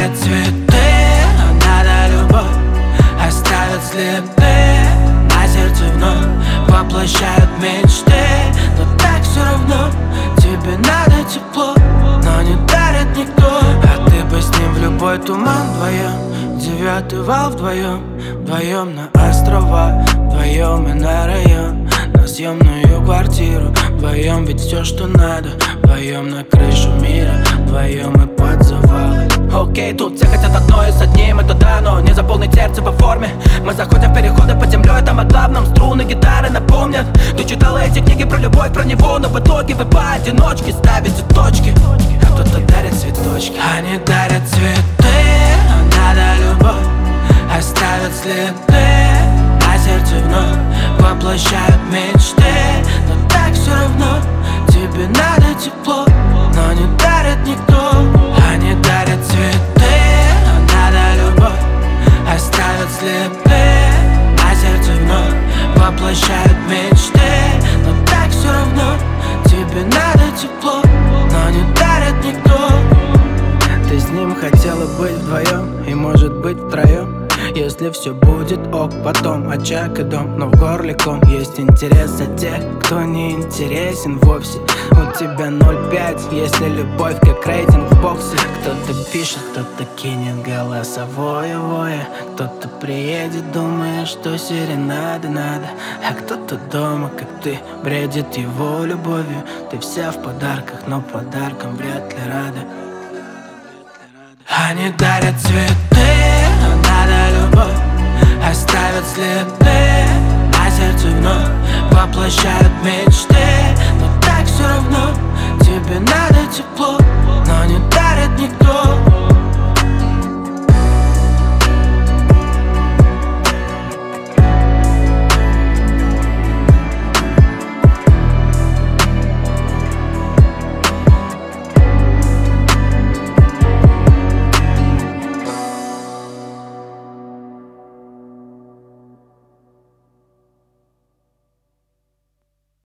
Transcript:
дарят цветы, но надо любовь, оставят следы. На сердце вновь воплощают мечты, но так все равно тебе надо тепло, но не дарит никто. А ты бы с ним в любой туман вдвоем, 9-й вал вдвоем, вдвоем на острова, вдвоем и на район, на съемную квартиру, вдвоем ведь все, что надо, вдвоем на крышу мира, вдвоем и под завалы. Окей, тут все хотят одно и с одним, это да, но не заполнить сердце по форме. Мы заходим в переходы под землей, там о главном струны гитары напомнят. Ты читала эти книги про любовь, про него, но в итоге вы поодиночке ставите точки, а кто-то дарит цветочки. Они дарят цветы, но надо любовь, оставят следы. На сердце вновь воплощают мечты, но так все равно тебе надо тепло, но не дарит никто. Они дарят цветы, но надо любовь, оставят следы. На сердце вновь воплощают мечты, но так все равно тебе надо тепло, но не дарит никто. Ты с ним хотела быть вдвоем и может быть втроем. Если все будет ок, потом очаг и дом, но в горле ком. Есть интерес за тех, кто не интересен вовсе. У тебя 0,5, если любовь как рейтинг в боксе. Кто-то пишет, кто-то кинет голосовое вое, кто-то приедет, думая, что серенады надо, а кто-то дома, как ты, бредит его любовью. Ты вся в подарках, но подаркам вряд ли рада. Они дарят цветы, но надо любовь, оставят следы. На сердце вновь воплощают мечты,